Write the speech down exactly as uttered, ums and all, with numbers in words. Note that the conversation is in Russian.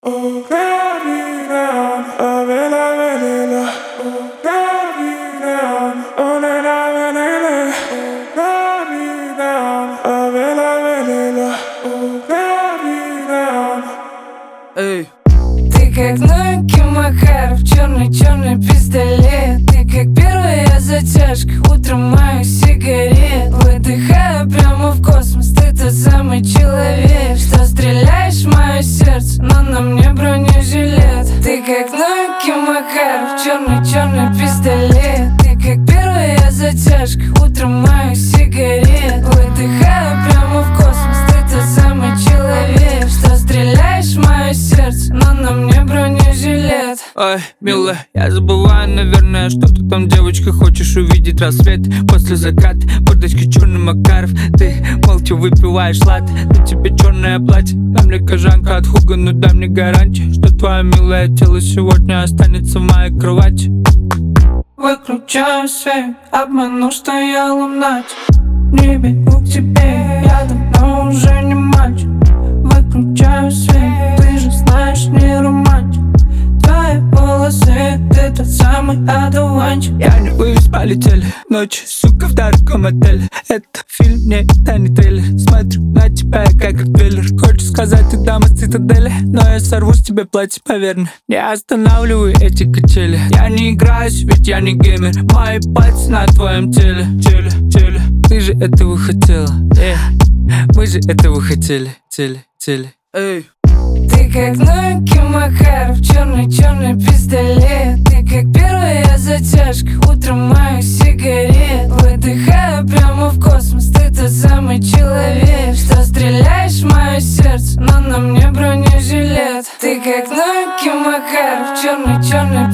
Эй. Ты как Нойки Макаров, черный-черный пистолет. Ты как первая затяжка, утром моих сигарет. Выдыхаю прямо в космос, ты тот самый человек, что стреляешь в мое сердце, но на мне бронежилет. Ты как Нойки Макаров, черный-черный пистолет. Ты как первая затяжка, утром моих сигарет. Выдыхаю прямо в космос, ты тот самый человек, что стреляешь в мое сердце, но на мне бронежилет. Ой, милая, я забываю, наверное, что ты там, девочка, хочешь увидеть рассвет после заката. Водочка черный Макаров, ты молча выпиваешь лат. На тебе черное платье, там мне кожанка от Хуга, ну дай мне гарантию, что твое милое тело сегодня останется в моей кровати. Выключаю свет, обману, что я лунатик. Не бегу к тебе, я давно уже не мальчик. Выключаю свет, ты же знаешь, не романтик. Твои волосы, ты тот самый одуванчик. Я не вывез, полетели ночи, сука, в дорогом отеле. Это фильм, не это не трейлер. Смотрю на тебя, как трейлер. Хочешь сказать, ты дама с цитадели, но я сорву с тебя платье, поверь мне. Не останавливаю эти качели. Я не играюсь, ведь я не геймер. Мои пальцы на твоем теле, теле, теле. Ты же этого хотела, э. Мы же этого хотели, теле, теле. Эй. Ты как Нойки Макаров, черный-черный пистолет. Ты как первая затяжка, утром моих сигарет. Выдыхаю прямо в космос, ты тот самый человек, что стреляешь в мое сердце, но на мне бронежилет. Ты как Нойки Макаров, черный-черный